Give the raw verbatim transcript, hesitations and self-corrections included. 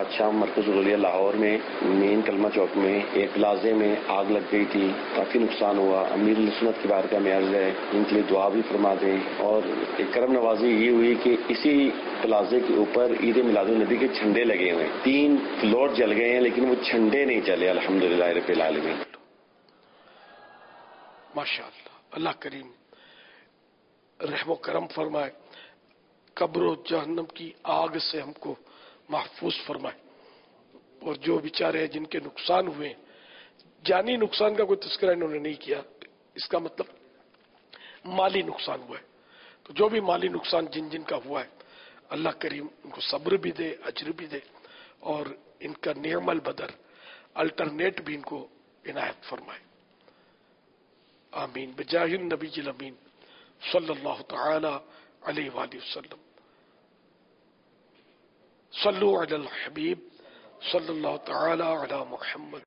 شام مرکز العلیہ لاہور میں مین کلمہ چوک میں ایک پلازے میں آگ لگ گئی تھی، کافی نقصان ہوا. امیر السنت کی بارگاہ میں عرض ہے ان کے لیے دعا بھی فرما دیں. اور ایک کرم نوازی یہ ہوئی کہ اسی پلازے کے اوپر عید میلاد النبی کے جھنڈے لگے ہوئے ہیں. تین فلور جل گئے ہیں لیکن وہ جھنڈے نہیں چلے. الحمدللہ رب العالمین. ماشاء اللہ. اللہ کریم رحم و کرم فرمائے، قبر و جہنم کی آگ سے ہم کو محفوظ فرمائے. اور جو بیچارے جن کے نقصان ہوئے، جانی نقصان کا کوئی تذکرہ انہوں نے نہیں کیا، اس کا مطلب مالی نقصان ہوا ہے. تو جو بھی مالی نقصان جن جن کا ہوا ہے، اللہ کریم ان کو صبر بھی دے، اجر بھی دے، اور ان کا نعم البدر الٹرنیٹ بھی ان کو عنایت فرمائے. آمین بجاہ النبی الامین صلی اللہ تعالی علیہ وآلہ وسلم. صلو علی الحبیب صلی اللہ تعالی علی محمد.